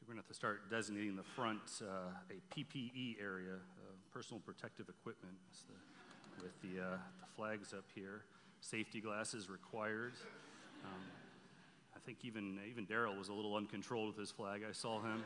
We're going to have to start designating the front a PPE area, personal protective equipment, with the flags up here. Safety glasses required. I think even Daryl was a little uncontrolled with his flag. I saw him.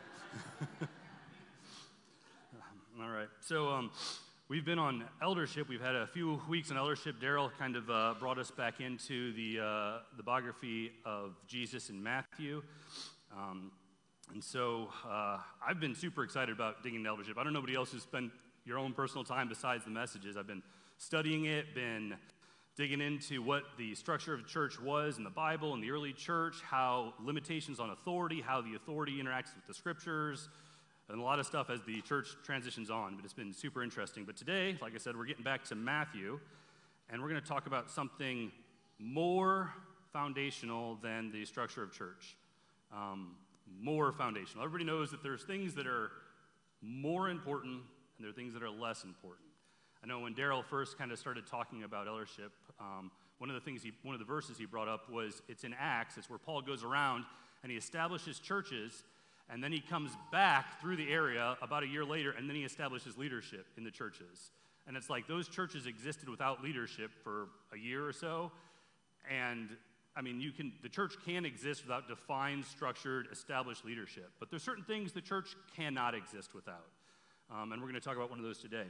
All right. So we've been on eldership. We've had a few weeks on eldership. Daryl kind of brought us back into the biography of Jesus in Matthew. And so I've been super excited about digging into eldership. I don't know anybody else who's spent your own personal time besides the messages. I've been studying it, been digging into what the structure of the church was in the Bible and the early church, how limitations on authority, how the authority interacts with the scriptures, and a lot of stuff as the church transitions on. But it's been super interesting. But today, like I said, we're getting back to Matthew, and we're going to talk about something more foundational than the structure of church. More foundational. Everybody knows that there's things that are more important and there are things that are less important. I know when Daryl first kind of started talking about eldership, one of the verses he brought up was, it's in Acts. It's where Paul goes around and he establishes churches, and then he comes back through the area about a year later, and then he establishes leadership in the churches. And it's like those churches existed without leadership for a year or so, and I mean, the church can exist without defined, structured, established leadership. But there's certain things the church cannot exist without. And we're going to talk about one of those today.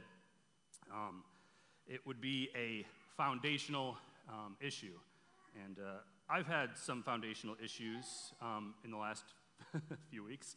It would be a foundational issue. And I've had some foundational issues in the last few weeks.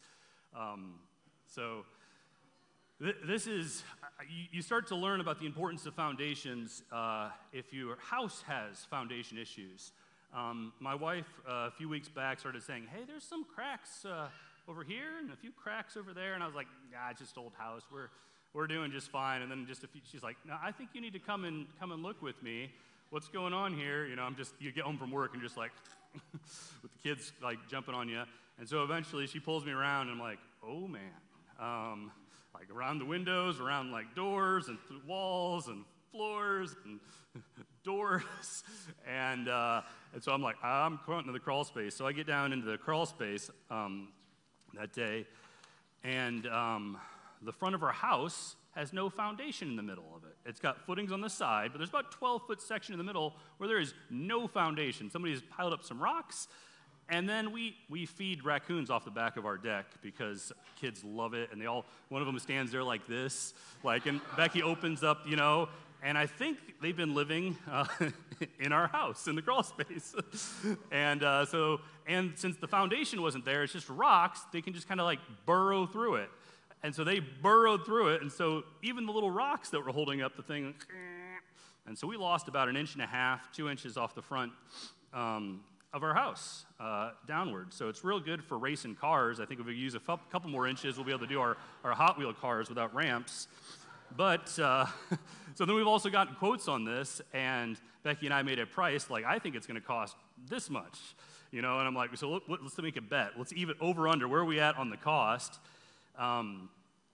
This is, you start to learn about the importance of foundations if your house has foundation issues. My wife, a few weeks back, started saying, hey, there's some cracks over here and a few cracks over there. And I was like, nah, it's just old house. We're doing just fine. And then she's like, no, I think you need to come and look with me. What's going on here? You know, you get home from work and just like, with the kids like jumping on you. And so eventually she pulls me around and I'm like, oh man. Like around the windows, around like doors and walls and floors and doors, and so I'm like, I'm going into the crawl space. So I get down into the crawl space that day, and the front of our house has no foundation in the middle of it. It's got footings on the side, but there's about a 12-foot section in the middle where there is no foundation. Somebody has piled up some rocks, and then we feed raccoons off the back of our deck because kids love it, and one of them stands there like this, and Becky opens up, and I think they've been living in our house, in the crawl space. And since the foundation wasn't there, it's just rocks, they can just kind of like burrow through it. And so they burrowed through it, and so even the little rocks that were holding up the thing, and so we lost about 1.5 inches, 2 inches off the front of our house downward. So it's real good for racing cars. I think if we use a couple more inches, we'll be able to do our Hot Wheel cars without ramps. But, so then we've also gotten quotes on this, and Becky and I made a price, I think it's going to cost this much, and I'm like, so let's make a bet. Let's even over under, where are we at on the cost? So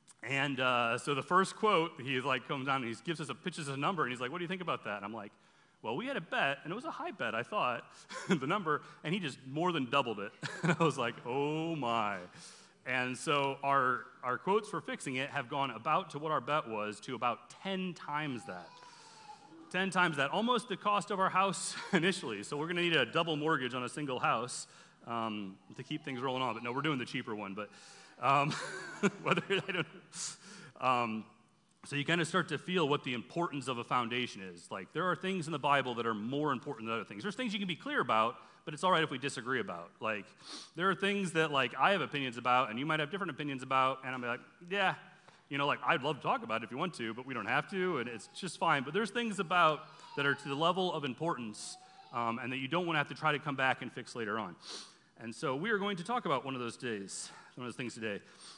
the first quote, he comes down and he pitches us a number, and he's like, what do you think about that? And I'm like, well, we had a bet, and it was a high bet, I thought, the number, and he just more than doubled it. And I was like, oh my. And so our quotes for fixing it have gone about to what our bet was, to about 10 times that. 10 times that, almost the cost of our house initially. So we're going to need a double mortgage on a single house to keep things rolling on. But no, we're doing the cheaper one. But whether I don't. So you kind of start to feel what the importance of a foundation is. There are things in the Bible that are more important than other things. There's things you can be clear about, but it's all right if we disagree about. There are things that, I have opinions about, and you might have different opinions about, and I'm like, yeah, I'd love to talk about it if you want to, but we don't have to, and it's just fine. But there's things about that are to the level of importance, and that you don't want to have to try to come back and fix later on. And so we are going to talk about one of those things today.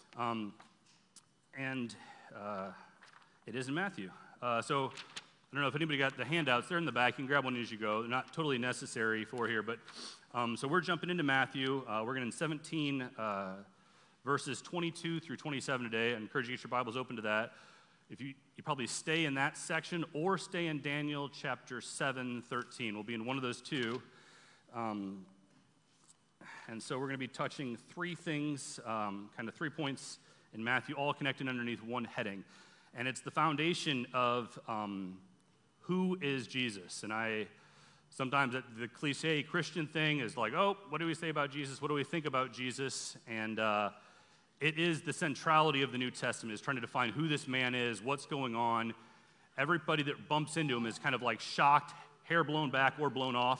It is in Matthew. So I don't know if anybody got the handouts. They're in the back. You can grab one as you go. They're not totally necessary for here. But so we're jumping into Matthew. We're going to 17 verses 22 through 27 today. I encourage you to get your Bibles open to that. If you probably stay in that section or stay in Daniel chapter 7, 13. We'll be in one of those two. And so we're going to be touching three things, kind of 3 points in Matthew, all connected underneath one heading. And it's the foundation of who is Jesus. And sometimes the cliche Christian thing is like, oh, what do we say about Jesus? What do we think about Jesus? And it is the centrality of the New Testament, is trying to define who this man is, what's going on. Everybody that bumps into him is kind of like shocked, hair blown back or blown off.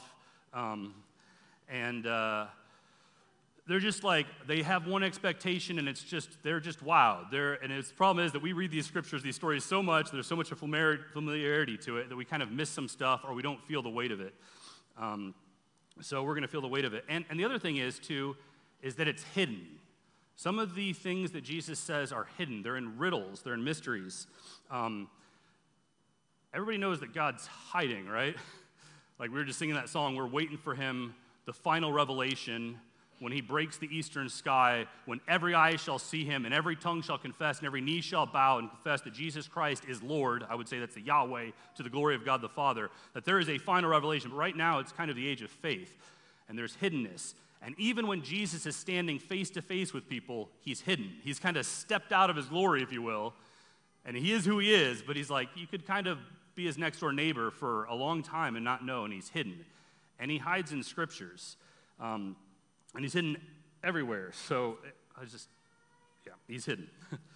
They're just like, they have one expectation, and they're just wow. And the problem is that we read these scriptures, these stories so much, there's so much familiarity to it that we kind of miss some stuff or we don't feel the weight of it. So we're going to feel the weight of it. And the other thing is that it's hidden. Some of the things that Jesus says are hidden. They're in riddles. They're in mysteries. Everybody knows that God's hiding, right? Like we were just singing that song, we're waiting for him, the final revelation, when he breaks the eastern sky, when every eye shall see him and every tongue shall confess and every knee shall bow and confess that Jesus Christ is Lord. I would say that's the Yahweh, to the glory of God the Father, that there is a final revelation. But right now, it's kind of the age of faith, and there's hiddenness. And even when Jesus is standing face to face with people, he's hidden. He's kind of stepped out of his glory, if you will, and he is who he is, but he's like, you could kind of be his next door neighbor for a long time and not know, and he's hidden. And he hides in scriptures. And he's hidden everywhere. So he's hidden.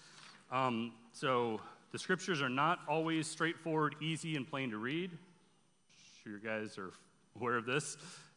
So the scriptures are not always straightforward, easy, and plain to read. I'm sure you guys are aware of this.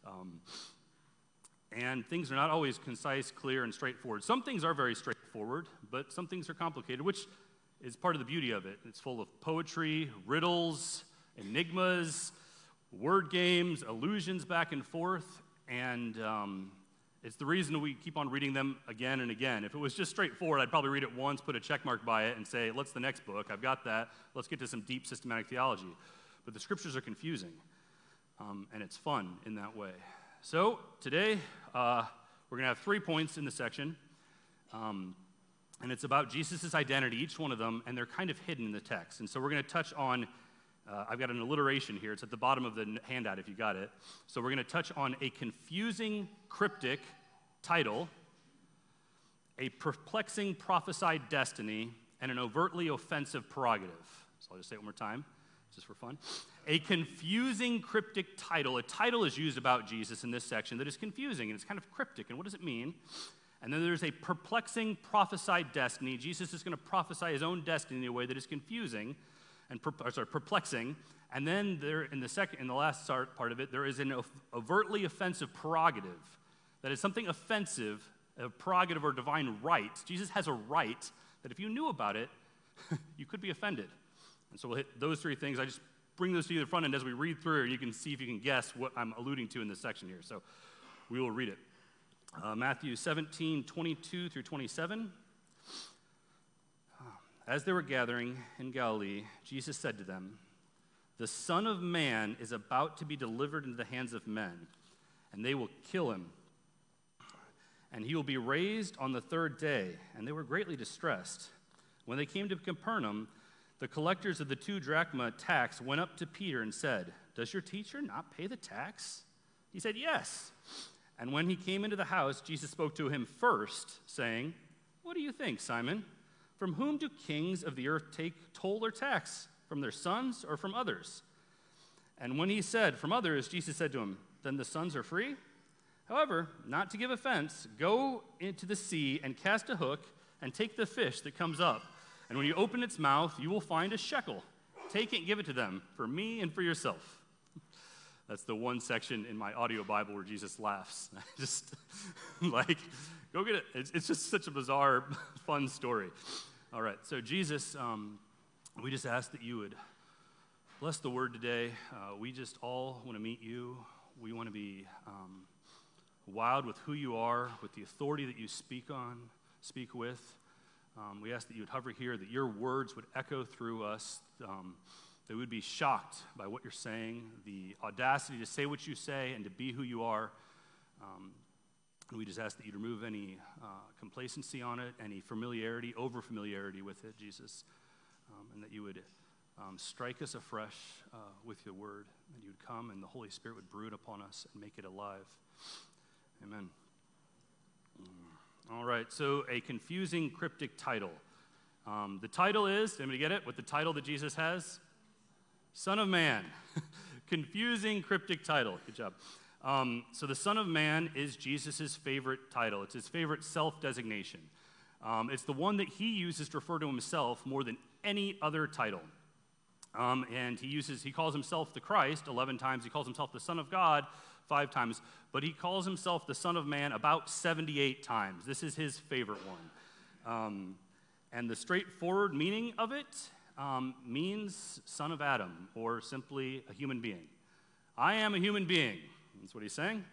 And things are not always concise, clear, and straightforward. Some things are very straightforward, but some things are complicated, which is part of the beauty of it. It's full of poetry, riddles, enigmas, word games, allusions back and forth, and it's the reason we keep on reading them again and again. If it was just straightforward, I'd probably read it once, put a check mark by it, and say, what's the next book? I've got that. Let's get to some deep systematic theology. But the scriptures are confusing, and it's fun in that way. So today, we're going to have 3 points in the section, and it's about Jesus' identity, each one of them, and they're kind of hidden in the text. And so we're going to touch on, I've got an alliteration here. It's at the bottom of the handout if you got it. So we're going to touch on a confusing, cryptic title, a perplexing prophesied destiny, and an overtly offensive prerogative. So I'll just say it one more time, just for fun. A confusing, cryptic title. A title is used about Jesus in this section that is confusing, and it's kind of cryptic. And what does it mean? And then there's a perplexing prophesied destiny. Jesus is going to prophesy his own destiny in a way that is confusing and perplexing. And then there, in the last part of it, there is an overtly offensive prerogative. That is something offensive, a prerogative or divine right. Jesus has a right that if you knew about it, you could be offended. And so we'll hit those 3 things. I just bring those to you at the front end as we read through, you can see if you can guess what I'm alluding to in this section here. So we will read it. Matthew 17, 22 through 27. As they were gathering in Galilee, Jesus said to them, "The Son of Man is about to be delivered into the hands of men, and they will kill him. And he will be raised on the 3rd day." And they were greatly distressed. When they came to Capernaum, the collectors of the 2 drachma tax went up to Peter and said, "Does your teacher not pay the tax?" He said, "Yes." And when he came into the house, Jesus spoke to him first, saying, "What do you think, Simon? From whom do kings of the earth take toll or tax? From their sons or from others?" And when he said, "From others," Jesus said to him, "Then the sons are free? However, not to give offense, go into the sea and cast a hook and take the fish that comes up. And when you open its mouth, you will find a shekel. Take it and give it to them, for me and for yourself." That's the one section in my audio Bible where Jesus laughs. Just like, go get it. It's just such a bizarre, fun story. All right, so Jesus, we just ask that you would bless the word today. We just all want to meet you. We want to be wowed with who you are, with the authority that you speak with. We ask that you would hover here, that your words would echo through us, that we would be shocked by what you're saying, the audacity to say what you say and to be who you are. And we just ask that you'd remove any complacency on it, any familiarity, over-familiarity with it, Jesus, and that you would strike us afresh with your word, and you would come and the Holy Spirit would brood upon us and make it alive. Amen. right, so a confusing cryptic title. The title is, anybody get it? What the title that Jesus has? Son of Man. Confusing cryptic title. Good job. So the Son of Man is Jesus' favorite title. It's his favorite self-designation. It's the one that he uses to refer to himself more than any other title. And he calls himself the Christ 11 times. He calls himself the Son of God 5 times. But he calls himself the Son of Man about 78 times. This is his favorite one. And the straightforward meaning of it means son of Adam, or simply a human being. I am a human being. That's what he's saying.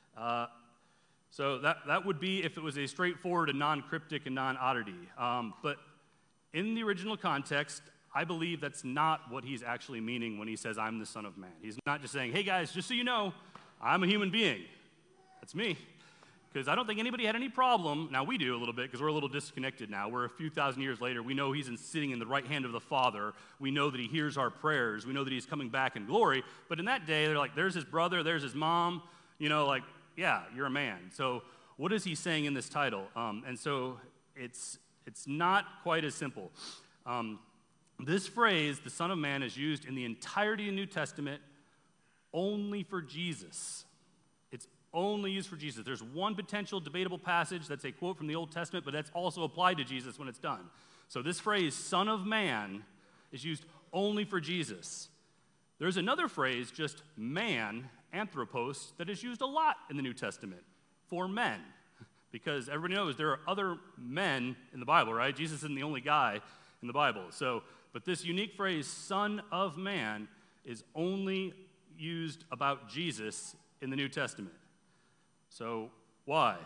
So that would be if it was a straightforward and non-cryptic and non-oddity. But in the original context, I believe that's not what he's actually meaning when he says, I'm the Son of Man. He's not just saying, hey guys, just so you know, I'm a human being. That's me. Because I don't think anybody had any problem. Now we do a little bit because we're a little disconnected now. We're a few thousand years later. We know he's sitting in the right hand of the Father. We know that he hears our prayers. We know that he's coming back in glory. But in that day, they're like, there's his brother, there's his mom. Like, yeah, you're a man. So what is he saying in this title? And so it's not quite as simple. This phrase, the Son of Man, is used in the entirety of the New Testament only for Jesus. It's only used for Jesus. There's one potential debatable passage that's a quote from the Old Testament, but that's also applied to Jesus when it's done. So this phrase, Son of Man, is used only for Jesus. There's another phrase, just man, anthropos, that is used a lot in the New Testament for men. Because everybody knows there are other men in the Bible, right? Jesus isn't the only guy in the Bible. But this unique phrase, Son of Man, is only used about Jesus in the New Testament. So, why?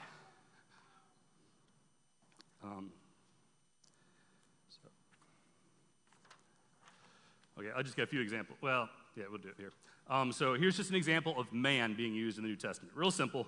Okay, I'll just get a few examples. Well, yeah, we'll do it here. So here's just an example of man being used in the New Testament. Real simple.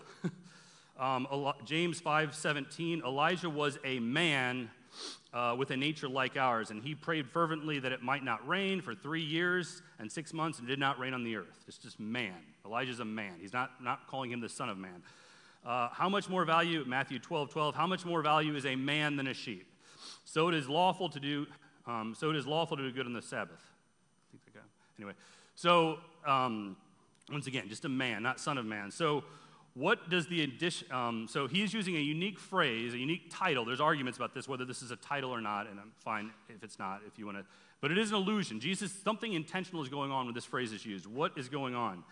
James 5:17, Elijah was a man with a nature like ours, and he prayed fervently that it might not rain for 3 years and 6 months, and did not rain on the earth. It's just man. Elijah's a man. He's not calling him the Son of Man. How much more value, Matthew 12:12, how much more value is a man than a sheep? So it is lawful to do good on the Sabbath. Anyway, so once again, just a man, not Son of Man. So what does the addition, so he's using a unique phrase, a unique title. There's arguments about this, whether this is a title or not, and I'm fine if it's not, if you want to. But it is an allusion. Something intentional is going on when this phrase is used. What is going on?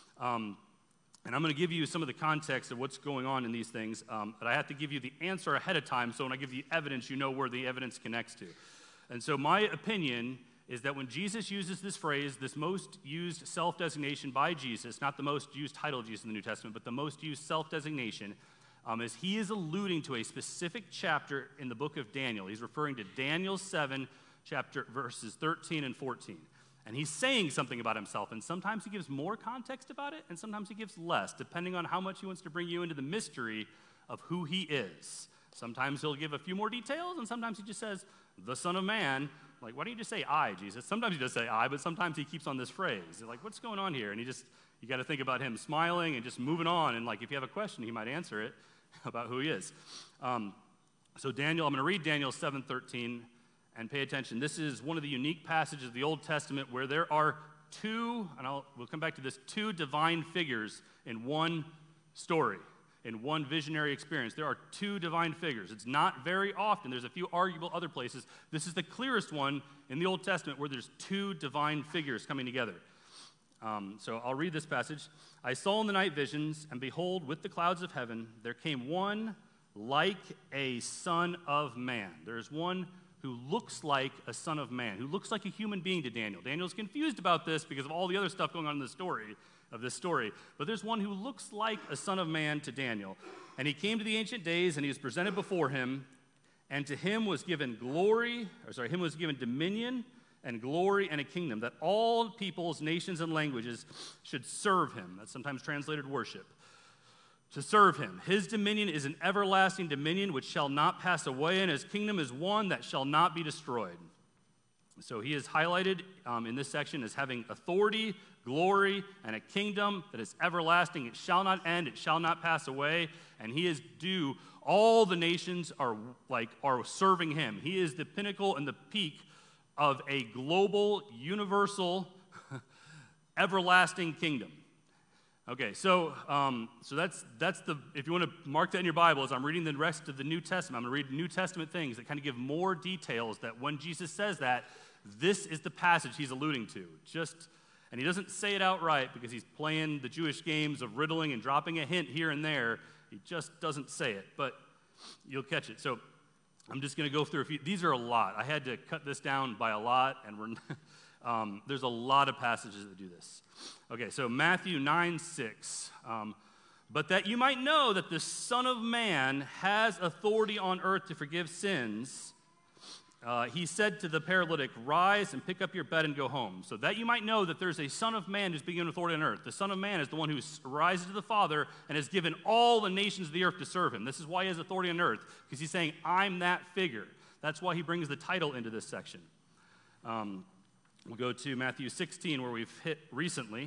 And I'm going to give you some of the context of what's going on in these things, but I have to give you the answer ahead of time, so when I give you evidence, you know where the evidence connects to. And so my opinion is that when Jesus uses this phrase, this most used self-designation by Jesus, not the most used title of Jesus in the New Testament, but the most used self-designation, is he is alluding to a specific chapter in the book of Daniel. He's referring to Daniel 7, verses 13 and 14. And he's saying something about himself, and sometimes he gives more context about it, and sometimes he gives less, depending on how much he wants to bring you into the mystery of who he is. Sometimes he'll give a few more details, and sometimes he just says, the Son of Man. Like, why don't you just say I, Jesus? Sometimes he does say I, but sometimes he keeps on this phrase. You're like, what's going on here? And you got to think about him smiling and just moving on, and like, if you have a question, he might answer it about who he is. So Daniel, I'm going to read Daniel 7:13. And pay attention. This is one of the unique passages of the Old Testament where there are we'll come back to this, 2 divine figures in one story, in one visionary experience. There are 2 divine figures. It's not very often. There's a few arguable other places. This is the clearest one in the Old Testament where there's 2 divine figures coming together. So I'll read this passage. I saw in the night visions, and behold, with the clouds of heaven, there came one like a son of man. There's one who looks like a son of man, who looks like a human being to Daniel. Daniel's confused about this because of all the other stuff going on in the story. But there's one who looks like a son of man to Daniel. And he came to the Ancient Days, and he was presented before him, and to him was given dominion and glory and a kingdom, that all peoples, nations, and languages should serve him. That's sometimes translated worship. To serve him. His dominion is an everlasting dominion which shall not pass away, and his kingdom is one that shall not be destroyed. So he is highlighted in this section as having authority, glory, and a kingdom that is everlasting. It shall not end, it shall not pass away, and he is due. All the nations are serving him. He is the pinnacle and the peak of a global, universal, everlasting kingdom. Okay, so that's the, if you want to mark that in your Bible, as I'm reading the rest of the New Testament, I'm going to read New Testament things that kind of give more details that when Jesus says that, this is the passage he's alluding to. And he doesn't say it outright because he's playing the Jewish games of riddling and dropping a hint here and there. He just doesn't say it, but you'll catch it. So I'm just going to go through a few. These are a lot. I had to cut this down by a lot, and there's a lot of passages that do this. Okay, so Matthew 9:6. But that you might know that the Son of Man has authority on earth to forgive sins, he said to the paralytic, rise and pick up your bed and go home. So that you might know that there's a Son of Man who's given authority on earth. The Son of Man is the one who rises to the Father and has given all the nations of the earth to serve him. This is why he has authority on earth, because he's saying, I'm that figure. That's why he brings the title into this section. We'll go to Matthew 16, where we've hit recently.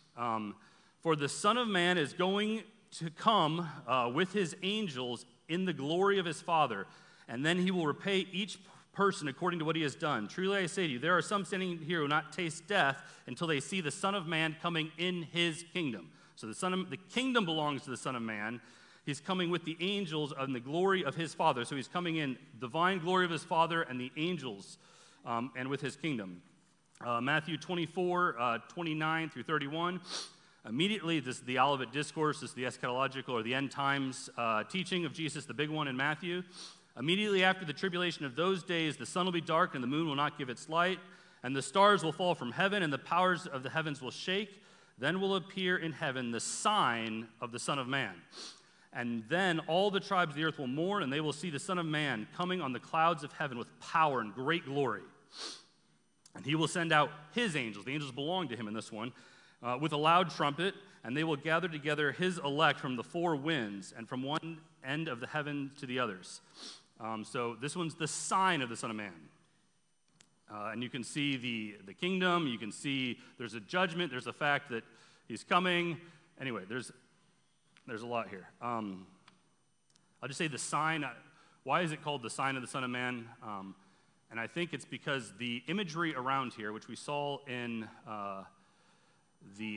For the Son of Man is going to come with his angels in the glory of his Father, and then he will repay each person according to what he has done. Truly I say to you, there are some standing here who will not taste death until they see the Son of Man coming in his kingdom. So the kingdom belongs to the Son of Man. He's coming with the angels in the glory of his Father. So he's coming in divine glory of his Father and the angels and with his kingdom. Matthew 24, 29 through 31. Immediately, this is the Olivet Discourse. This is the eschatological or the end times teaching of Jesus, the big one in Matthew. Immediately after the tribulation of those days, the sun will be dark and the moon will not give its light, and the stars will fall from heaven and the powers of the heavens will shake. Then will appear in heaven the sign of the Son of Man. And then all the tribes of the earth will mourn, and they will see the Son of Man coming on the clouds of heaven with power and great glory. And he will send out his angels. The angels belong to him in this one, with a loud trumpet, and they will gather together his elect from the four winds and from one end of the heaven to the others. So this one's the sign of the Son of Man. And you can see the kingdom. You can see there's a judgment. There's a fact that he's coming. Anyway, there's a lot here. I'll just say the sign. Why is it called the sign of the Son of Man? And I think it's because the imagery around here, which we saw in the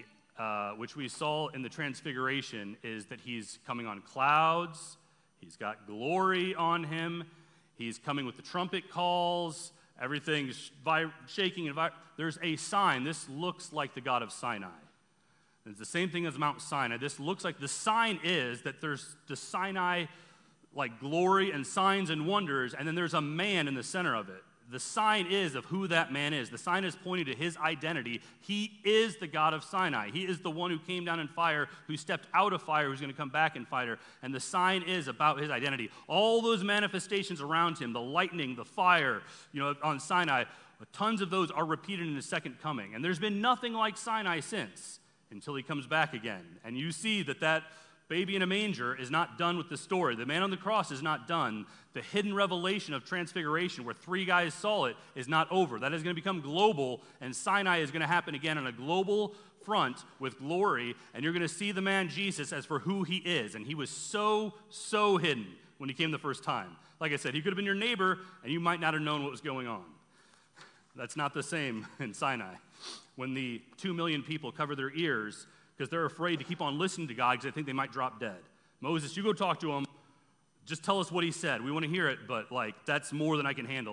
Transfiguration, is that he's coming on clouds. He's got glory on him. He's coming with the trumpet calls. Everything's shaking. There's a sign. This looks like the God of Sinai. It's the same thing as Mount Sinai. This looks like the sign is that there's the Sinai, like glory and signs and wonders, and then there's a man in the center of it. The sign is of who that man is. The sign is pointing to his identity. He is the God of Sinai. He is the one who came down in fire, who stepped out of fire, who's going to come back in fire. And the sign is about his identity. All those manifestations around him, the lightning, the fire, on Sinai, tons of those are repeated in his second coming. And there's been nothing like Sinai since, until he comes back again. And you see that baby in a manger is not done with the story. The man on the cross is not done. The hidden revelation of Transfiguration, where 3 guys saw it, is not over. That is going to become global, and Sinai is going to happen again on a global front with glory, and you're going to see the man Jesus as for who he is. And he was so, so hidden when he came the first time. Like I said, he could have been your neighbor, and you might not have known what was going on. That's not the same in Sinai. When the 2 million people cover their ears because they're afraid to keep on listening to God because they think they might drop dead. Moses, you go talk to him. Just tell us what he said. We want to hear it, but that's more than I can handle.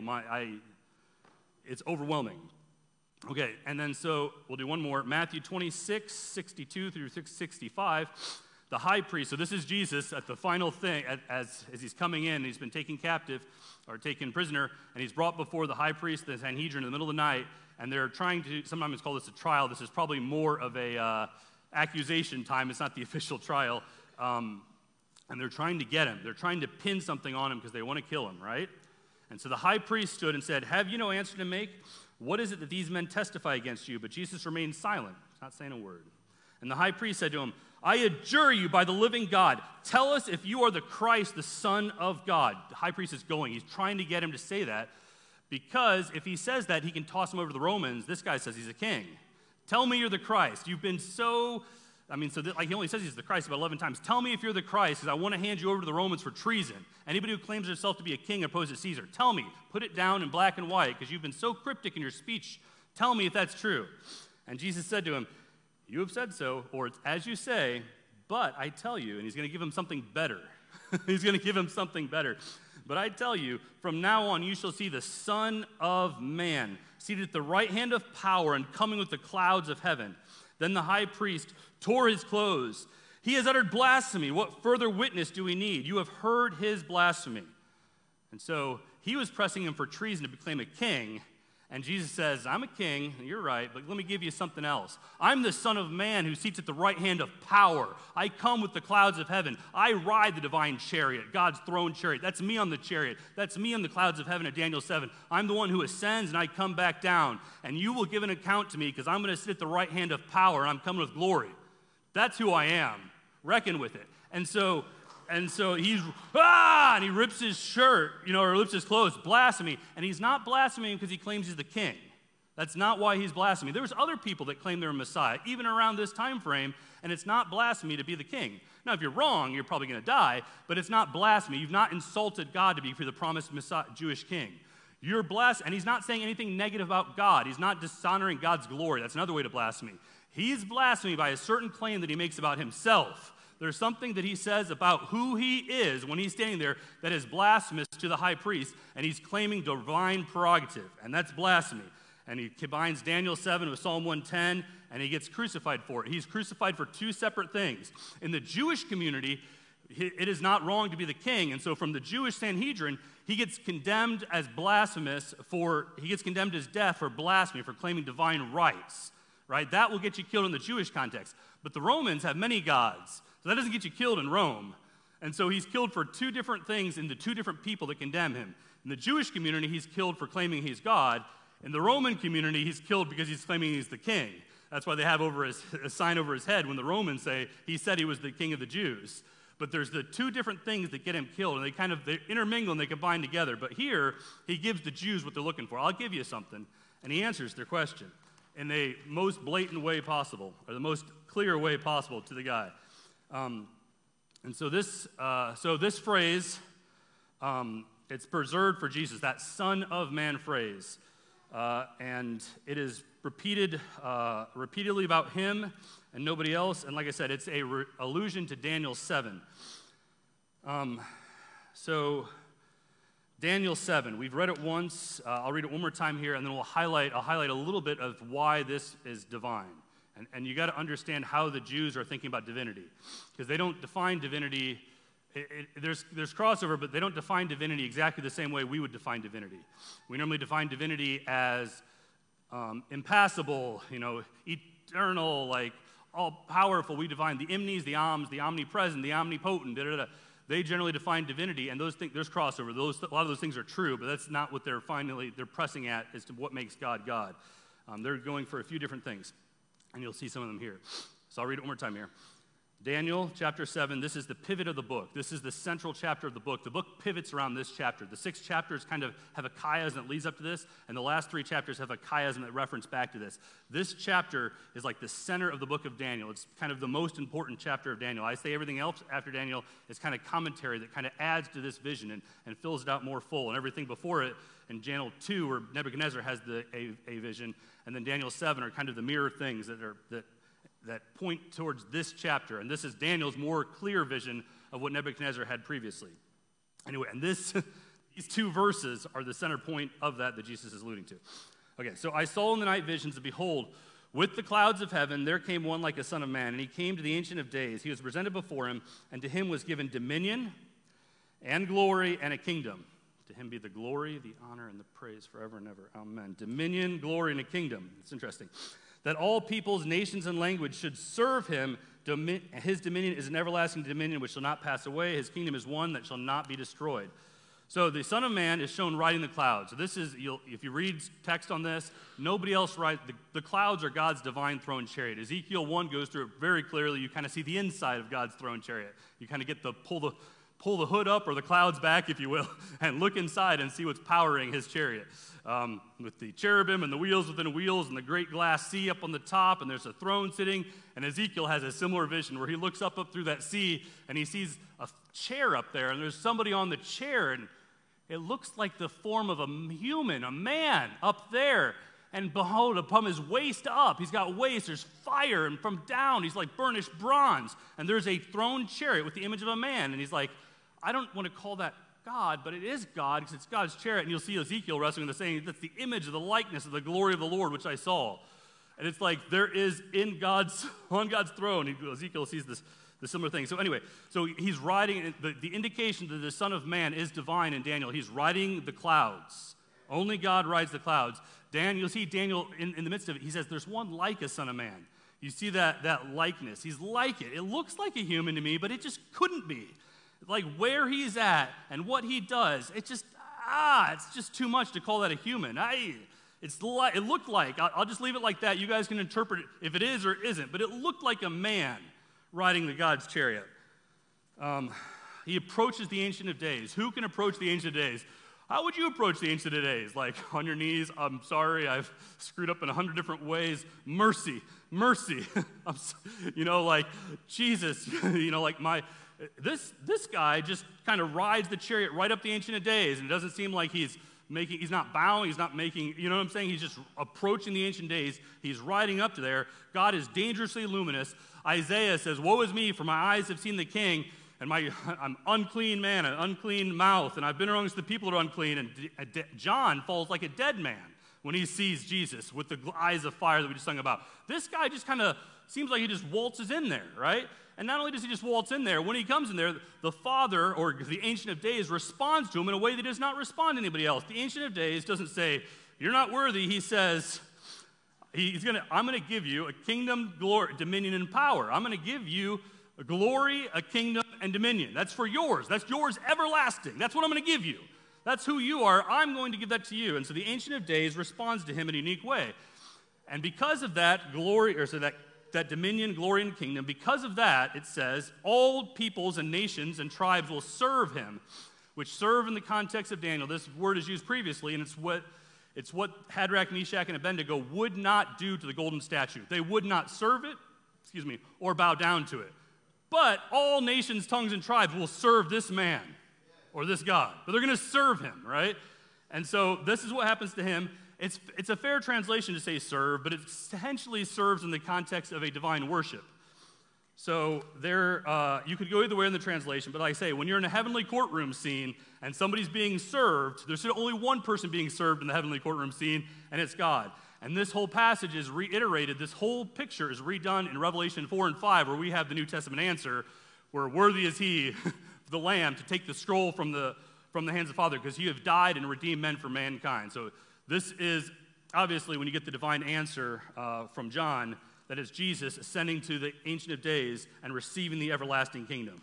It's overwhelming. Okay, and then so we'll do one more. Matthew 26, 62 through 65. The high priest, so this is Jesus at the final thing, as he's coming in, he's been taken captive, or taken prisoner, and he's brought before the high priest, the Sanhedrin, in the middle of the night, and they're trying to, sometimes call this a trial. This is probably more of a accusation time. It's not the official trial. And they're trying to get him. They're trying to pin something on him because they want to kill him, right? And so the high priest stood and said, have you no answer to make? What is it that these men testify against you? But Jesus remained silent, not saying a word. And the high priest said to him, I adjure you by the living God, tell us if you are the Christ, the Son of God. The high priest is going. He's trying to get him to say that, because if he says that, he can toss him over to the Romans. This guy says he's a king. Tell me you're the Christ. You've been so Like he only says he's the Christ about 11 times. Tell me if you're the Christ, because I want to hand you over to the Romans for treason. Anybody who claims himself to be a king opposed to Caesar, tell me. Put it down in black and white, because you've been so cryptic in your speech. Tell me if that's true. And Jesus said to him, you have said so, or it's as you say, but I tell you, and he's going to give him something better. He's going to give him something better. But I tell you, from now on you shall see the Son of Man seated at the right hand of power and coming with the clouds of heaven. Then the high priest tore his clothes. He has uttered blasphemy. What further witness do we need? You have heard his blasphemy. And so he was pressing him for treason to proclaim a king. And Jesus says, I'm a king, and you're right, but let me give you something else. I'm the Son of Man who seats at the right hand of power. I come with the clouds of heaven. I ride the divine chariot, God's throne chariot. That's me on the chariot. That's me on the clouds of heaven at Daniel 7. I'm the one who ascends, and I come back down. And you will give an account to me, because I'm going to sit at the right hand of power, and I'm coming with glory. That's who I am. Reckon with it. And so he's, and he rips his shirt, or rips his clothes, blasphemy. And he's not blaspheming because he claims he's the king. That's not why he's blaspheming. There was other people that claimed they were Messiah, even around this time frame, and it's not blasphemy to be the king. Now, if you're wrong, you're probably going to die, but it's not blasphemy. You've not insulted God to be for the promised Messiah, Jewish king. You're blaspheming, and he's not saying anything negative about God. He's not dishonoring God's glory. That's another way to blaspheme. He's blaspheming by a certain claim that he makes about himself. There's something that he says about who he is when he's standing there that is blasphemous to the high priest, and he's claiming divine prerogative, and that's blasphemy. And he combines Daniel 7 with Psalm 110, and he gets crucified for it. He's crucified for two separate things. In the Jewish community, it is not wrong to be the king, and so from the Jewish Sanhedrin, he gets condemned as he gets condemned as death for blasphemy, for claiming divine rights, right? That will get you killed in the Jewish context. But the Romans have many gods. So that doesn't get you killed in Rome. And so he's killed for two different things in the two different people that condemn him. In the Jewish community, he's killed for claiming he's God. In the Roman community, he's killed because he's claiming he's the king. That's why they have a sign over his head when the Romans say he said he was the king of the Jews. But there's the two different things that get him killed, and they intermingle and they combine together. But here, he gives the Jews what they're looking for. I'll give you something. And he answers their question in the most blatant way possible, or the most clear way possible to the guy. And so this phrase, it's preserved for Jesus, that Son of Man phrase. And it is repeated repeatedly about him and nobody else. And like I said, it's a allusion to Daniel 7. So Daniel 7, we've read it once. I'll read it one more time here, and then I'll highlight a little bit of why this is divine. And you got to understand how the Jews are thinking about divinity, because they don't define divinity. There's crossover, but they don't define divinity exactly the same way we would define divinity. We normally define divinity as impassible, eternal, like all powerful. We define the imnes, the omns, the omnipresent, the omnipotent. They generally define divinity, and those things, there's crossover. A lot of those things are true, but that's not what they're pressing at as to what makes God God. They're going for a few different things. And you'll see some of them here. So I'll read it one more time here. Daniel chapter 7, this is the pivot of the book. This is the central chapter of the book. The book pivots around this chapter. The 6 chapters kind of have a chiasm that leads up to this, and the last 3 chapters have a chiasm that reference back to this. This chapter is like the center of the book of Daniel. It's kind of the most important chapter of Daniel. I say everything else after Daniel is kind of commentary that kind of adds to this vision and fills it out more full. And everything before it in Daniel 2, where Nebuchadnezzar has a vision, and then Daniel 7 are kind of the mirror things that point towards this chapter. And this is Daniel's more clear vision of what Nebuchadnezzar had previously. Anyway, and these 2 verses are the center point of that Jesus is alluding to. Okay, so I saw in the night visions, and behold, with the clouds of heaven, there came one like a son of man, and he came to the Ancient of Days. He was presented before him, and to him was given dominion and glory and a kingdom. To him be the glory, the honor, and the praise forever and ever. Amen. Dominion, glory, and a kingdom. It's interesting. That all peoples, nations, and language should serve him. His dominion is an everlasting dominion which shall not pass away. His kingdom is one that shall not be destroyed. So the Son of Man is shown riding the clouds. So this is, if you read text on this, nobody else rides. The clouds are God's divine throne chariot. Ezekiel 1 goes through it very clearly. You kind of see the inside of God's throne chariot. You kind of get pull pull the hood up or the clouds back, if you will, and look inside and see what's powering his chariot. With the cherubim and the wheels within wheels and the great glass sea up on the top, and there's a throne sitting, and Ezekiel has a similar vision where he looks up through that sea, and he sees a chair up there, and there's somebody on the chair, and it looks like the form of a human, a man up there. And behold, upon his waist up, he's got waist, there's fire, and from down, he's like burnished bronze. And there's a throne chariot with the image of a man. And he's like, I don't want to call that God, but it is God, because it's God's chariot. And you'll see Ezekiel wrestling with the saying, that's the image of the likeness of the glory of the Lord, which I saw. And it's like there is on God's throne, Ezekiel sees the similar thing. So anyway, so he's riding, the indication that the Son of Man is divine in Daniel, he's riding the clouds. Only God rides the clouds. You'll see Daniel in the midst of it, he says, there's one like a Son of Man. You see that likeness. He's like it. It looks like a human to me, but it just couldn't be. Like where he's at and what he does, it's just too much to call that a human. It looked like, I'll just leave it like that. You guys can interpret it if it is or isn't, but it looked like a man riding the God's chariot. He approaches the Ancient of Days. Who can approach the Ancient of Days? How would you approach the Ancient of Days? Like on your knees, I'm sorry, I've screwed up in 100 different ways. Mercy. Like Jesus, this guy just kind of rides the chariot right up the Ancient of Days, and it doesn't seem like he's not bowing, he's not making, you know what I'm saying? He's just approaching the Ancient Days. He's riding up to there. God is dangerously luminous. Isaiah says, woe is me, for my eyes have seen the King, and I'm unclean man, an unclean mouth, and I've been amongst the people that are unclean. And John falls like a dead man when he sees Jesus with the eyes of fire that we just sung about. This guy just kind of seems like he just waltzes in there, right? And not only does he just waltz in there, when he comes in there, the Father, or the Ancient of Days, responds to him in a way that does not respond to anybody else. The Ancient of Days doesn't say, you're not worthy. He says, I'm going to give you a kingdom, glory, dominion, and power. I'm going to give you a glory, a kingdom, and dominion. That's for yours. That's yours everlasting. That's what I'm going to give you. That's who you are. I'm going to give that to you. And so the Ancient of Days responds to him in a unique way. And because of that glory, or so that dominion, glory, and kingdom, because of that, it says, all peoples and nations and tribes will serve him, which serve in the context of Daniel. This word is used previously, and it's what Shadrach, Meshach, and Abednego would not do to the golden statue. They would not serve it, or bow down to it. But all nations, tongues, and tribes will serve this man or this God. But they're going to serve him, right? And so this is what happens to him. It's a fair translation to say serve, but it essentially serves in the context of a divine worship. So you could go either way in the translation, but like I say, when you're in a heavenly courtroom scene and somebody's being served, there's only one person being served in the heavenly courtroom scene, and it's God. And this whole passage is reiterated, this whole picture is redone in Revelation 4 and 5, where we have the New Testament answer, where worthy is he, the Lamb, to take the scroll from the hands of the Father, because you have died and redeemed men for mankind. So this is, obviously, when you get the divine answer from John, that is Jesus ascending to the Ancient of Days and receiving the everlasting kingdom.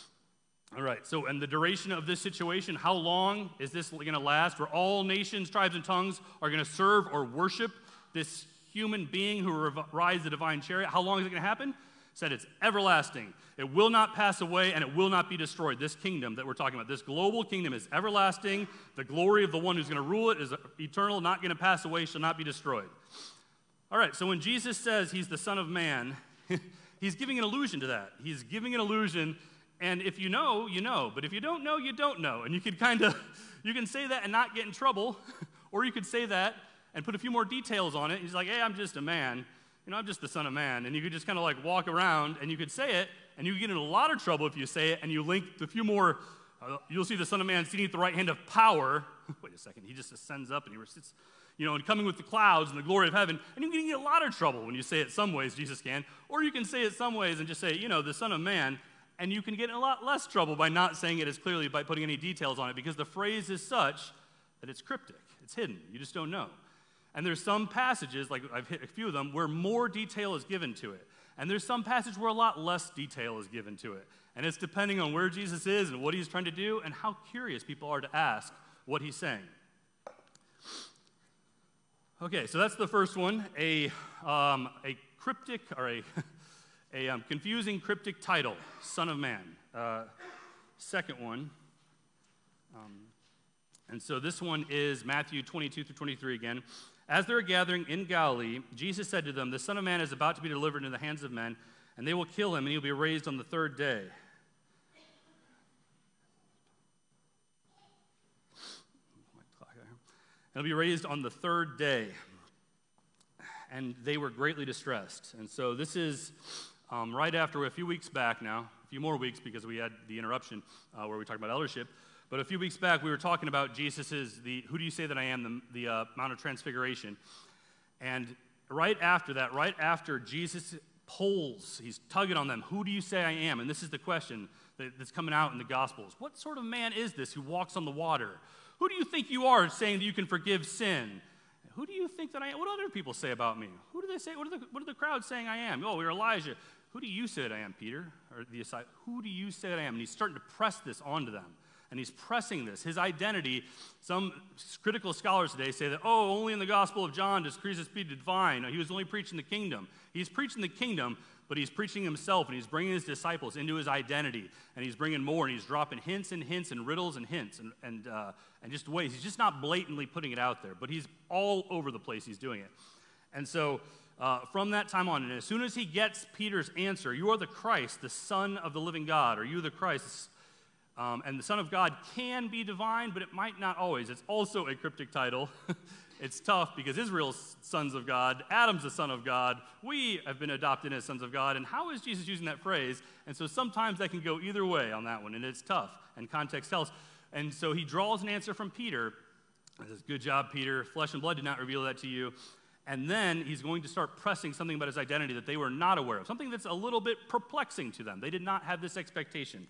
All right, so and the duration of this situation, how long is this going to last? Where all nations, tribes, and tongues are going to serve or worship this human being who rides the divine chariot. How long is it going to happen? It said it's everlasting. It will not pass away, and it will not be destroyed. This kingdom that we're talking about, this global kingdom is everlasting. The glory of the one who's going to rule it is eternal, not going to pass away, shall not be destroyed. All right, so when Jesus says he's the Son of Man, he's giving an allusion to that. He's giving an allusion, and if you know, you know. But if you don't know, you don't know. And you can say that and not get in trouble, or you could say that and put a few more details on it. He's like, hey, I'm just a man. I'm just the Son of Man. And you could just kind of like walk around, and you could say it, and you get in a lot of trouble if you say it, and you link a few more. You'll see the Son of Man sitting at the right hand of power. Wait a second. He just ascends up, and he sits, and coming with the clouds and the glory of heaven. And you can get in a lot of trouble when you say it some ways, Jesus can. Or you can say it some ways and just say, the Son of Man. And you can get in a lot less trouble by not saying it as clearly, by putting any details on it, because the phrase is such that it's cryptic. It's hidden. You just don't know. And there's some passages, like I've hit a few of them, where more detail is given to it. And there's some passage where a lot less detail is given to it. And it's depending on where Jesus is and what he's trying to do and how curious people are to ask what he's saying. Okay, so that's the first one, a cryptic, or a confusing cryptic title, Son of Man. second one. And so this one is Matthew 22 through 23 again. As they were gathering in Galilee, Jesus said to them, "The Son of Man is about to be delivered into the hands of men, and they will kill him, and he will be raised on the third day." He'll be raised on the third day. And they were greatly distressed. And so this is right after, a few weeks back now, a few more weeks because we had the interruption where we talked about eldership. But a few weeks back, we were talking about Jesus's, who do you say that I am, the Mount of Transfiguration. And right after that, right after Jesus pulls, he's tugging on them, who do you say I am? And this is the question that's coming out in the Gospels. What sort of man is this who walks on the water? Who do you think you are saying that you can forgive sin? Who do you think that I am? What do other people say about me? Who do they say? What are the crowd saying I am? Oh, we're Elijah. Who do you say that I am, Peter? Or the disciple? Who do you say that I am? And he's starting to press this onto them. And he's pressing this. His identity, some critical scholars today say that, only in the Gospel of John does Jesus be divine. He was only preaching the kingdom. He's preaching the kingdom, but he's preaching himself, and he's bringing his disciples into his identity. And he's bringing more, and he's dropping hints and riddles and hints and just ways. He's just not blatantly putting it out there, but he's all over the place he's doing it. And so from that time on, and as soon as he gets Peter's answer, "You are the Christ, the Son of the living God," or "You are the Christ," and the Son of God can be divine, but it might not always. It's also a cryptic title. It's tough because Israel's sons of God, Adam's the son of God, we have been adopted as sons of God, and how is Jesus using that phrase? And so sometimes that can go either way on that one, and it's tough, and context tells. And so he draws an answer from Peter, and says, "Good job, Peter, flesh and blood did not reveal that to you." And then he's going to start pressing something about his identity that they were not aware of, something that's a little bit perplexing to them. They did not have this expectation.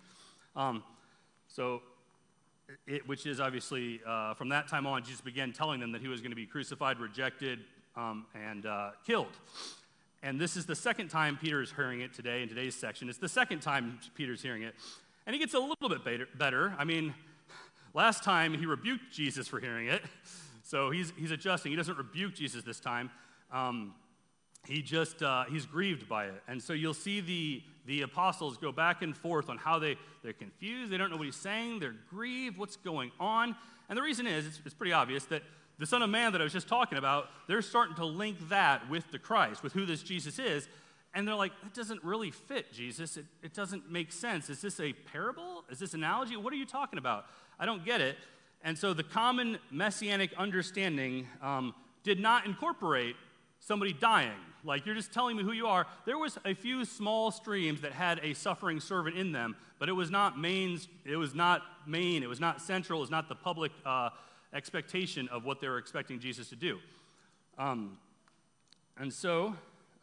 Which is obviously, from that time on, Jesus began telling them that he was going to be crucified, rejected, and killed. And this is the second time Peter is hearing it today in today's section. It's the second time Peter's hearing it. And he gets a little bit better. I mean, last time he rebuked Jesus for hearing it. So he's adjusting. He doesn't rebuke Jesus this time. He's grieved by it. And so you'll see the apostles go back and forth on how they're confused. They don't know what he's saying. They're grieved. What's going on? And the reason is, it's pretty obvious that the Son of Man that I was just talking about, they're starting to link that with the Christ, with who this Jesus is. And they're like, that doesn't really fit, Jesus. It doesn't make sense. Is this a parable? Is this analogy? What are you talking about? I don't get it. And so the common messianic understanding did not incorporate somebody dying. Like, you're just telling me who you are. There was a few small streams that had a suffering servant in them, but it was not main, it was not central, it was not the public expectation of what they were expecting Jesus to do. And so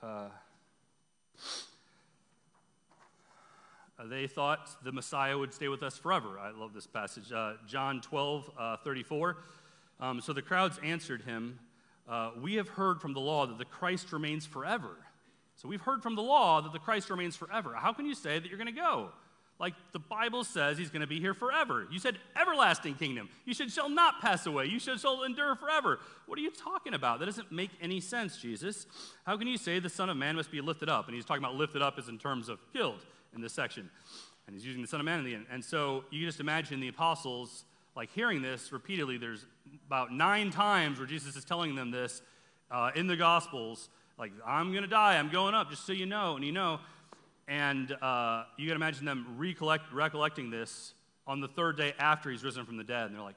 they thought the Messiah would stay with us forever. I love this passage. John 12:34. So the crowds answered him, "We have heard from the law that the Christ remains forever." So we've heard from the law that the Christ remains forever. How can you say that you're going to go? Like, the Bible says he's going to be here forever. You said everlasting kingdom. You shall not pass away. You shall endure forever. What are you talking about? That doesn't make any sense, Jesus. How can you say the Son of Man must be lifted up? And he's talking about lifted up as in terms of killed in this section. And he's using the Son of Man in the end. And so you just imagine the apostles, like, hearing this repeatedly. There's about 9 times where Jesus is telling them this in the Gospels. Like, I'm going to die. I'm going up, just so you know. And you know. And you got to imagine them recollecting this on the third day after he's risen from the dead. And they're like,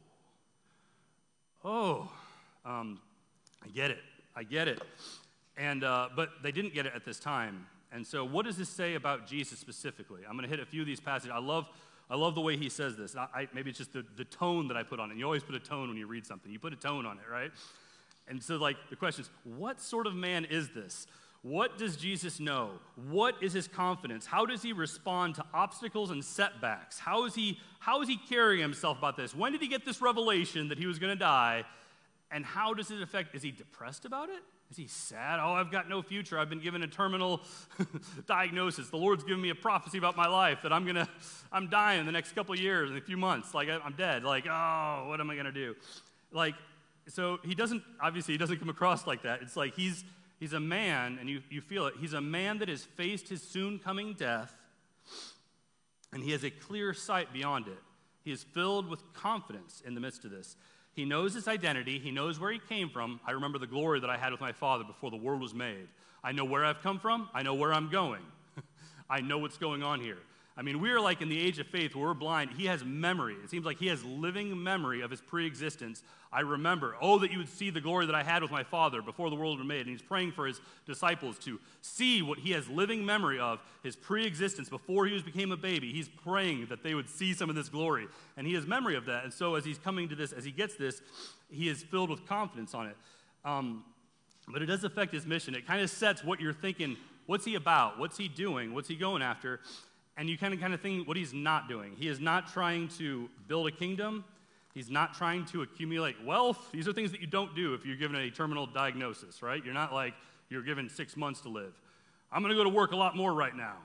I get it. And but they didn't get it at this time. And so what does this say about Jesus specifically? I'm going to hit a few of these passages. I love the way he says this. Maybe it's just the tone that I put on it. You always put a tone when you read something. You put a tone on it, right? And so, like, the question is, what sort of man is this? What does Jesus know? What is his confidence? How does he respond to obstacles and setbacks? How is he carrying himself about this? When did he get this revelation that he was going to die? And how does it affect? Is he depressed about it? Is he sad? Oh, I've got no future. I've been given a terminal diagnosis. The Lord's given me a prophecy about my life that I'm dying in the next couple of years, in a few months. Like, I'm dead. Like, oh, what am I going to do? Like, so he doesn't come across like that. It's like he's a man, and you feel it. He's a man that has faced his soon coming death, and he has a clear sight beyond it. He is filled with confidence in the midst of this. He knows his identity. He knows where he came from. I remember the glory that I had with my Father before the world was made. I know where I've come from. I know where I'm going. I know what's going on here. I mean, we are like in the age of faith where we're blind. He has memory. It seems like he has living memory of his pre-existence. I remember, that you would see the glory that I had with my Father before the world was made. And he's praying for his disciples to see what he has living memory of, his pre-existence before he became a baby. He's praying that they would see some of this glory. And he has memory of that. And so as he's coming to this, as he gets this, he is filled with confidence on it. But it does affect his mission. It kind of sets what you're thinking. What's he about? What's he doing? What's he going after? And you kind of think what he's not doing. He is not trying to build a kingdom. He's not trying to accumulate wealth. These are things that you don't do if you're given a terminal diagnosis, right? You're not like you're given 6 months to live. I'm going to go to work a lot more right now.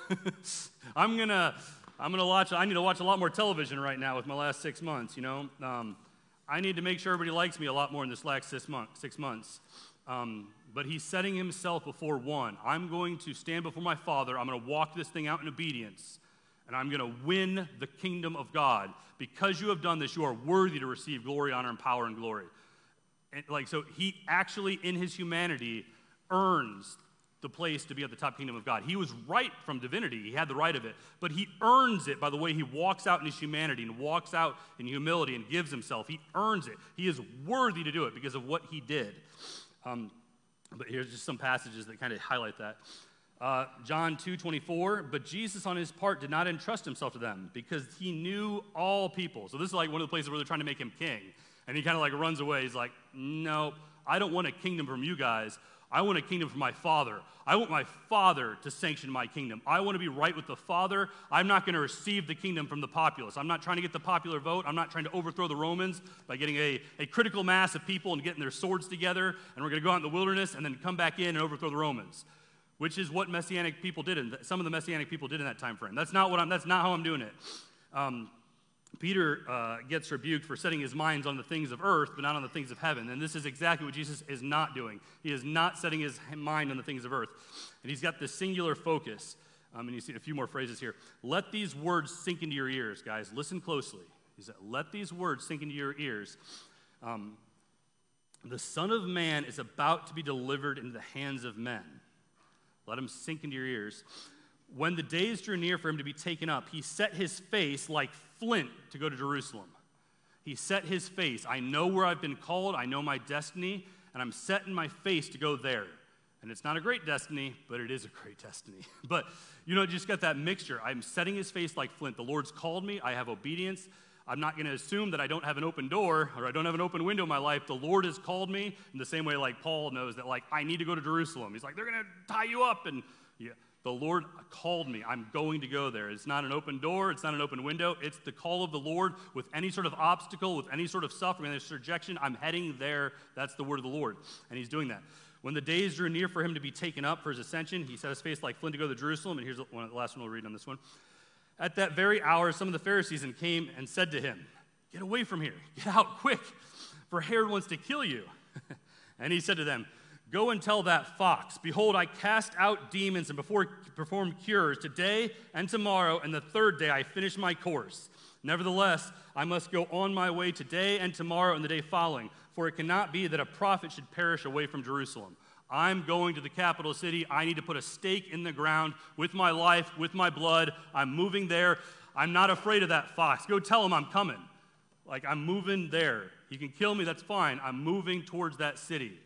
I need to watch a lot more television right now with my last 6 months, I need to make sure everybody likes me a lot more in this last 6 months. But he's setting himself before one. I'm going to stand before my Father. I'm going to walk this thing out in obedience. And I'm going to win the kingdom of God. Because you have done this, you are worthy to receive glory, honor, and power and glory. And so he actually, in his humanity, earns the place to be at the top kingdom of God. He was right from divinity. He had the right of it. But he earns it by the way he walks out in his humanity and walks out in humility and gives himself. He earns it. He is worthy to do it because of what he did. But here's just some passages that kind of highlight that. John 2:24, but Jesus on his part did not entrust himself to them because he knew all people. So this is like one of the places where they're trying to make him king. And he kind of like runs away. He's like, no, I don't want a kingdom from you guys. I want a kingdom from my Father. I want my Father to sanction my kingdom. I want to be right with the Father. I'm not going to receive the kingdom from the populace. I'm not trying to get the popular vote. I'm not trying to overthrow the Romans by getting a critical mass of people and getting their swords together, and we're going to go out in the wilderness and then come back in and overthrow the Romans, which is what Messianic people did. Some of the Messianic people did in that time frame. That's not how I'm doing it. Peter gets rebuked for setting his minds on the things of earth, but not on the things of heaven. And this is exactly what Jesus is not doing. He is not setting his mind on the things of earth. And he's got this singular focus. And you see a few more phrases here. Let these words sink into your ears, guys. Listen closely. He said, let these words sink into your ears. The Son of Man is about to be delivered into the hands of men. Let him sink into your ears. When the days drew near for him to be taken up, he set his face like flint to go to Jerusalem. He set his face. I know where I've been called. I know my destiny, and I'm setting my face to go there. And it's not a great destiny, but it is a great destiny. But, just got that mixture. I'm setting his face like flint. The Lord's called me. I have obedience. I'm not going to assume that I don't have an open door or I don't have an open window in my life. The Lord has called me in the same way like Paul knows that I need to go to Jerusalem. He's like, they're going to tie you up. And the Lord called me. I'm going to go there. It's not an open door. It's not an open window. It's the call of the Lord with any sort of obstacle, with any sort of suffering, any rejection. I'm heading there. That's the word of the Lord. And he's doing that. When the days drew near for him to be taken up for his ascension, he set his face like flint to go to Jerusalem. And here's the last one we'll read on this one. At that very hour, some of the Pharisees came and said to him, get away from here. Get out quick, for Herod wants to kill you. And he said to them, go and tell that fox, behold, I cast out demons and perform cures today and tomorrow, and the third day I finish my course. Nevertheless, I must go on my way today and tomorrow and the day following, for it cannot be that a prophet should perish away from Jerusalem. I'm going to the capital city. I need to put a stake in the ground with my life, with my blood. I'm moving there. I'm not afraid of that fox. Go tell him I'm coming. I'm moving there. He can kill me, that's fine. I'm moving towards that city.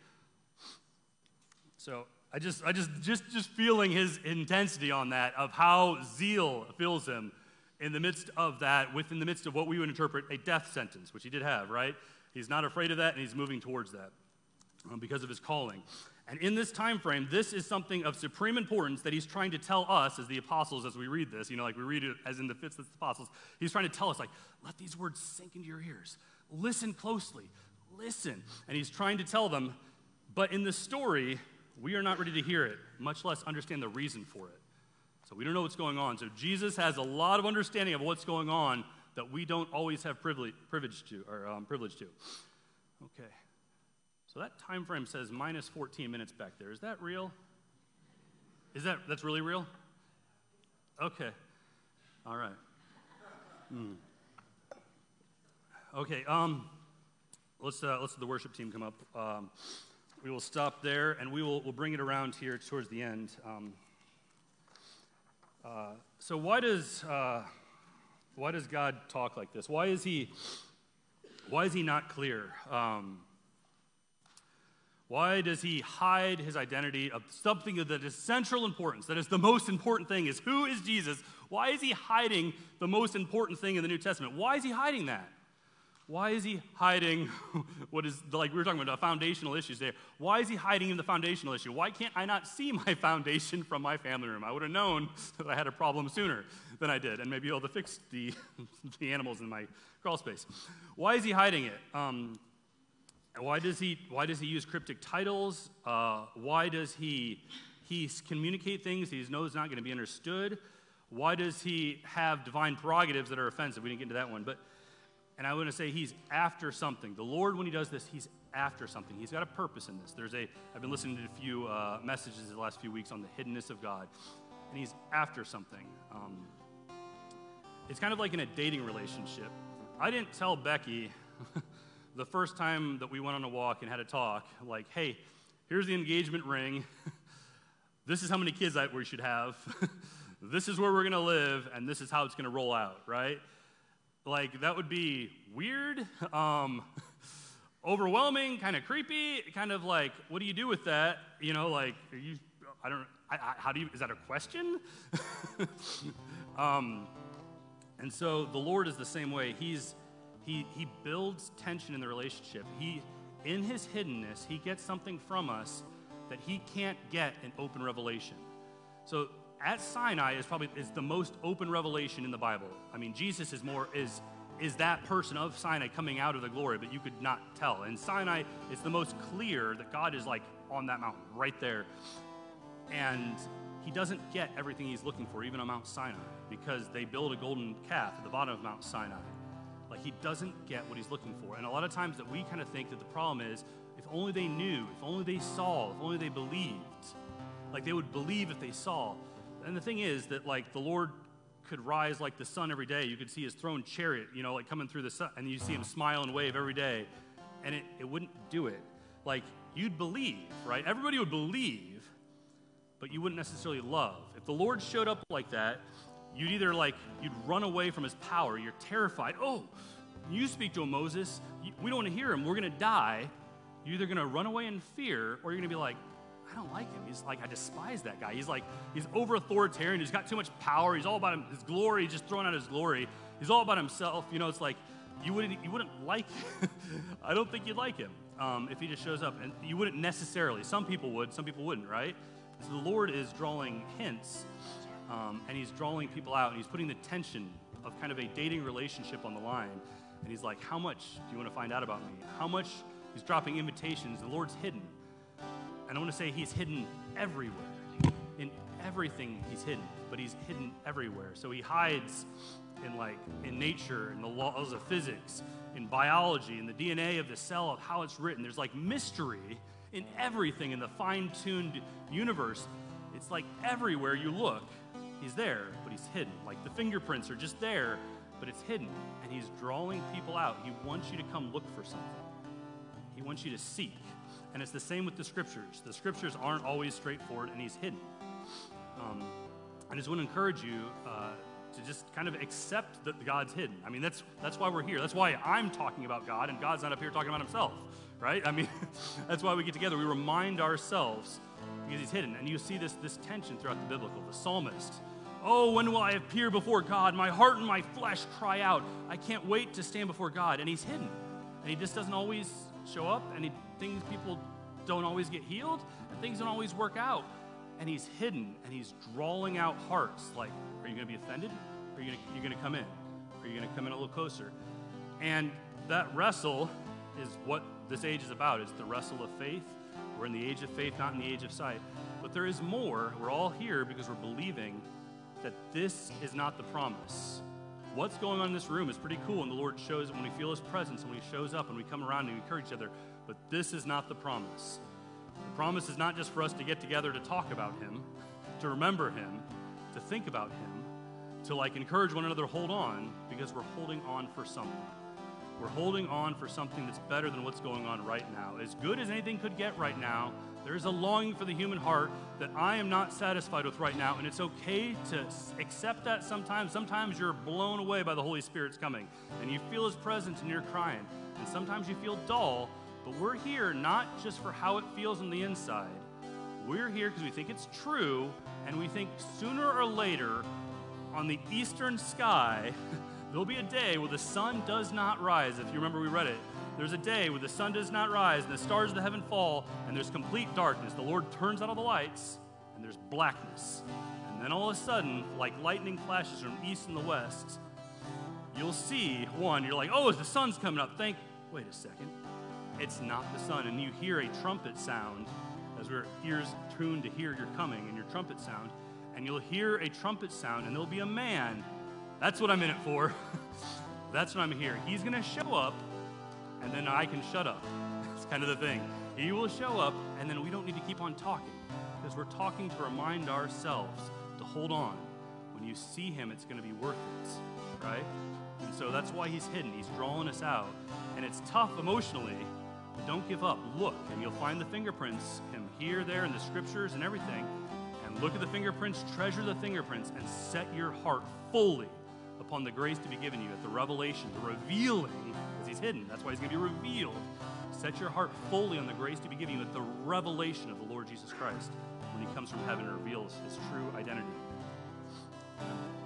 So I just feeling his intensity on that, of how zeal fills him in the midst of that, within the midst of what we would interpret a death sentence, which he did have, right? He's not afraid of that, and he's moving towards that because of his calling. And in this time frame, this is something of supreme importance that he's trying to tell us as the apostles as we read this. We read it as in the fifth of the apostles. He's trying to tell us, let these words sink into your ears. Listen closely. Listen. And he's trying to tell them, but in the story, we are not ready to hear it, much less understand the reason for it. So we don't know what's going on. So Jesus has a lot of understanding of what's going on that we don't always have privilege to. Okay. So that time frame says minus 14 minutes back there. Is that real? That's really real? Okay. All right. Okay, let's the worship team come up. We will stop there, and we'll bring it around here towards the end. So why does God talk like this? Why is he not clear? Why does he hide his identity of something that is central importance, that is the most important thing, is who is Jesus? Why is he hiding the most important thing in the New Testament? Why is he hiding that? Why is he hiding what is, like we were talking about, foundational issues there? Why is he hiding the foundational issue? Why can't I not see my foundation from my family room? I would have known that I had a problem sooner than I did, and maybe able to fix the animals in my crawl space. Why is he hiding it? Why does he use cryptic titles? Why does he communicate things he knows not going to be understood? Why does he have divine prerogatives that are offensive? We didn't get into that one, and I want to say he's after something. The Lord, when he does this, he's after something. He's got a purpose in this. I've been listening to a few messages the last few weeks on the hiddenness of God, and he's after something. It's kind of like in a dating relationship. I didn't tell Becky the first time that we went on a walk and had a talk, like, hey, here's the engagement ring. This is how many kids we should have. This is where we're going to live, and this is how it's going to roll out, right? Like, that would be weird, overwhelming, kind of creepy, kind of like, what do you do with that? You know, like, is that a question? And so the Lord is the same way. He builds tension in the relationship. In his hiddenness, he gets something from us that he can't get in open revelation. So at Sinai is the most open revelation in the Bible. I mean, Jesus is that person of Sinai coming out of the glory, but you could not tell. And Sinai is the most clear that God is like on that mountain right there. And he doesn't get everything he's looking for, even on Mount Sinai, because they build a golden calf at the bottom of Mount Sinai. Like, he doesn't get what he's looking for. And a lot of times that we kind of think that the problem is, if only they knew, if only they saw, if only they believed. Like, they would believe if they saw. And the thing is that, like, the Lord could rise like the sun every day. You could see his throne chariot, like coming through the sun, and you see him smile and wave every day. And it wouldn't do it. Like, you'd believe, right? Everybody would believe, but you wouldn't necessarily love. If the Lord showed up like that, you'd either you'd run away from his power. You're terrified. Oh, you speak to him, Moses. We don't want to hear him. We're going to die. You're either going to run away in fear, or you're going to be like, I don't like him. He's like, I despise that guy. He's over authoritarian. He's got too much power. He's all about his glory. He's just throwing out his glory. He's all about himself. It's like you wouldn't like him. I don't think you'd like him if he just shows up. And you wouldn't necessarily. Some people would. Some people wouldn't, right? So the Lord is drawing hints, and he's drawing people out, and he's putting the tension of kind of a dating relationship on the line. And he's like, how much do you want to find out about me? How much? He's dropping invitations. The Lord's hidden. And I want to say he's hidden everywhere. In everything he's hidden, but he's hidden everywhere. So he hides in nature, in the laws of physics, in biology, in the DNA of the cell, of how it's written. There's like mystery in everything in the fine-tuned universe. It's like everywhere you look, he's there, but he's hidden. Like the fingerprints are just there, but it's hidden. And he's drawing people out. He wants you to come look for something. He wants you to seek. And it's the same with the Scriptures. The Scriptures aren't always straightforward, and he's hidden. I just want to encourage you to just kind of accept that God's hidden. I mean, that's why we're here. That's why I'm talking about God, and God's not up here talking about himself, right? I mean, that's why we get together. We remind ourselves because he's hidden. And you see this tension throughout the biblical. The psalmist, oh, when will I appear before God? My heart and my flesh cry out. I can't wait to stand before God. And he's hidden. And he just doesn't always show up, and people don't always get healed, and things don't always work out. And he's hidden, and he's drawing out hearts. Like, are you going to be offended? Or are you going to come in? Are you going to come in a little closer? And that wrestle is what this age is about. It's the wrestle of faith. We're in the age of faith, not in the age of sight. But there is more. We're all here because we're believing that this is not the promise. What's going on in this room is pretty cool, and the Lord shows it when we feel his presence, when he shows up, and we come around and encourage each other. But this is not the promise. The promise is not just for us to get together to talk about him, to remember him, to think about him. to like encourage one another to hold on, because we're holding on for something. We're holding on for something that's better than what's going on right now. As good as anything could get right now, there is a longing for the human heart that I am not satisfied with right now, and it's okay to accept that sometimes. Sometimes you're blown away by the Holy Spirit's coming, and you feel His presence and you're crying. And sometimes you feel dull, but we're here not just for how it feels on the inside. We're here because we think it's true, and we think sooner or later on the eastern sky, there'll be a day where the sun does not rise. If you remember, we read it. There's a day where the sun does not rise and the stars of the heaven fall and there's complete darkness. The Lord turns out all the lights and there's blackness. And then all of a sudden, like lightning flashes from the east and the west, you'll see one, you're like, oh, the sun's coming up. Wait a second. It's not the sun. And you hear a trumpet sound as our ears tuned to hear your coming and your trumpet sound. And you'll hear a trumpet sound and there'll be a man. That's what I'm in it for. That's what I'm here. He's going to show up, and then I can shut up. That's kind of the thing. He will show up, and then we don't need to keep on talking, because we're talking to remind ourselves to hold on. When you see Him, it's going to be worth it, right? And so that's why He's hidden. He's drawing us out. And it's tough emotionally, but don't give up. Look, and you'll find the fingerprints, Him here, there, in the scriptures and everything. And look at the fingerprints, treasure the fingerprints, and set your heart fully upon the grace to be given you at the revelation, the revealing, because He's hidden. That's why He's going to be revealed. Set your heart fully on the grace to be given you at the revelation of the Lord Jesus Christ when He comes from heaven and reveals His true identity.